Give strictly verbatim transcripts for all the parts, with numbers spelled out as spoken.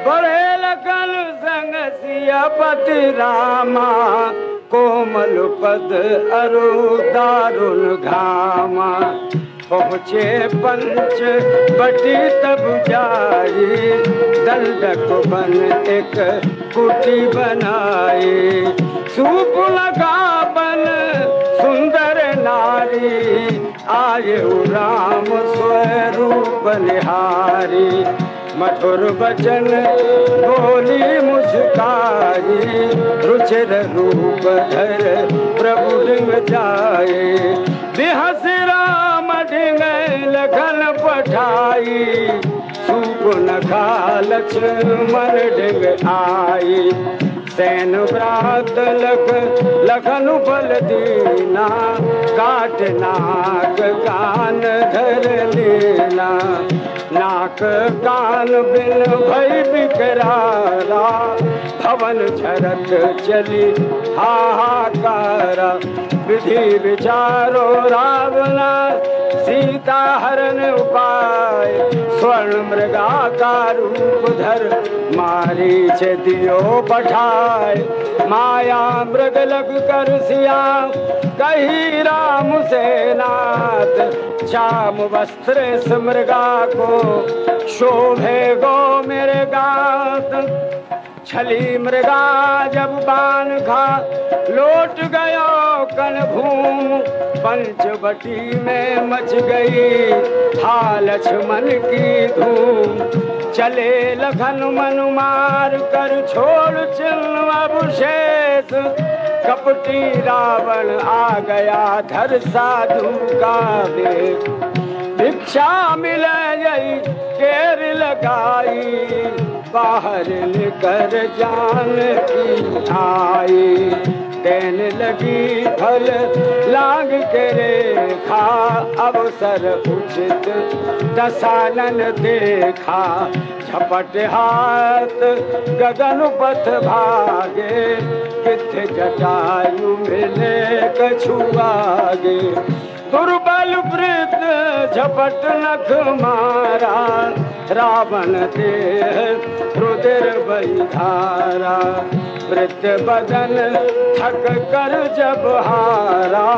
बड़े लखन संग सियापति रामा, कोमल पद अरु दारुण घामा। पहुँचे पंच बटी तब जाई, दंडक बन एक कुटी बनाई। सूप लगा बन सुंदर नारी, आये राम स्वरूप निहारी। मधुर वचन बोली मुस्काई, रुचिर रूप धर प्रभु डिंग जाए। बिहस राम डिंग लखन पठाई, सुगुन का लक्ष्मण डिंग आई। सैन व्रात लख लखन बल दीना, काट नाक कान धर लेना। नाक कान बिन भई बिकरारा, भवन झरक चली हाहाकारा। विधि विचारो रावणा, सीता हरण उपाय। स्वर्ण मृगा का रूप धर, मारीच दियो पठाय। माया मृग लग कर सिया, कही राम से नाथ। श्याम वस्त्र मृगा को, शोभे गो मेरे गात। छली मृगा जब बाण खा, लौट गयो कन भूम। पंचवटी में मच गई था लक्ष्मण की धूम। चले लखन मन मार कर, छोड़ चिन्ह अवशेष। कपटी रावण आ गया धर साधु का वेश। भिक्षा मिले यही केर लगाई, बाहर निकर जान की आई। देने लगी फल लाग के रेखा, अवसर उचित दसानन देखा। झपट हाथ गगन पथ भागे, किथ जटायु मिले कछु आगे। दुर्बल वृद्ध झपट नख मारा, रावण देह रुधिर बही धारा। वृद्ध बदन थक कर जब हारा,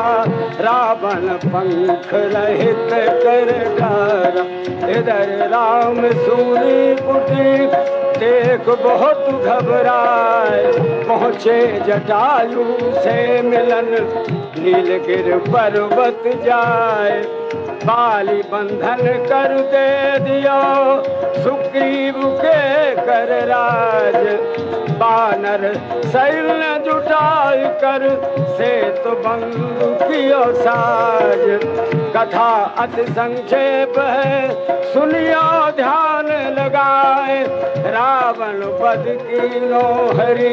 रावण पंख रहित कर डारा। इधर राम सूरी कुटी देख बहुत घबराए। पहुँचे जटायु से मिलन, नीलगिर पर्वत जाए। बाली बंधन कर दे दियो, सुग्रीव के कर राज। बानर सैन्य जुटाई कर, से तो बंधु कियो साज। कथा अति संक्षेप है, सुनियो ध्यान लगाए। रावण वध कीनो हरि,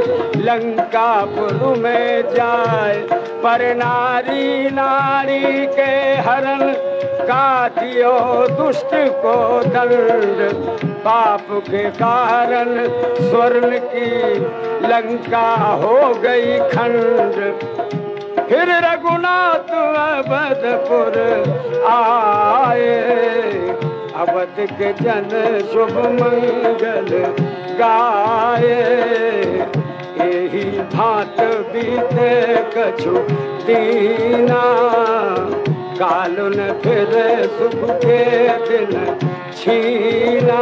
लंकापुर में जाए। पर नारी नारी के हरण, काटियो दुष्ट को दंड। पाप के कारण स्वर्ण की लंका हो गई खंड। फिर रघुनाथ अवधपुर आए, अवध के जन शुभ मंगल गाए। यही भांत बीते कछु दीना, कालुन फिर सुख के दिन छीना।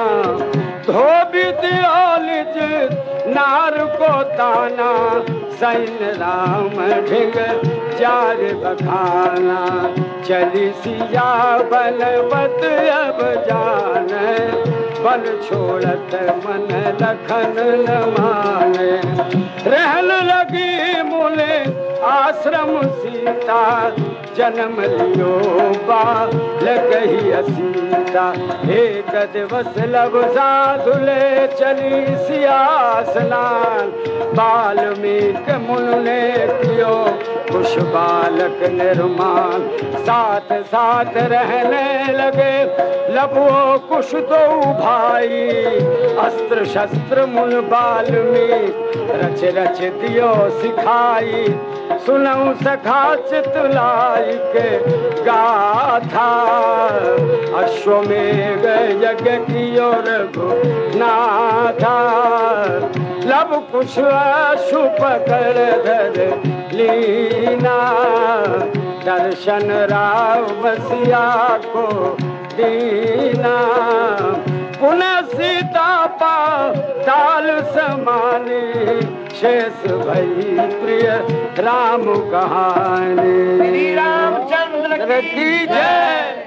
धोबी दियो निज नार को ताना, सैन्य राम ढिंग जार बखाना। चली सिया बलवत अब जान, बल छोड़त मन लखन न माने। रहन लगी मूले आश्रम सीता, जन्म लियो बाल कही सीता। एक दिवस लब साधुले चली सिया स्नान, वाल्मीकि मुनि ने कियो कुश बालक निर्माण। साथ साथ रहने लगे लबो कुश दो भाई, अस्त्र शस्त्र मुन वाल्मीकि रच रच दियो सिखाई। सुनऊ सखा चितलाई के गाथा, अश्वमेघ यज्ञ कियो रघुनाथ। आधार लब कुछ अशु पकड़ धर लीना दर्शन राव बसिया को दीना पुनः सीता पा ताल समाने शेष भई प्रिय राम कहानी। श्री रामचंद्र की जय।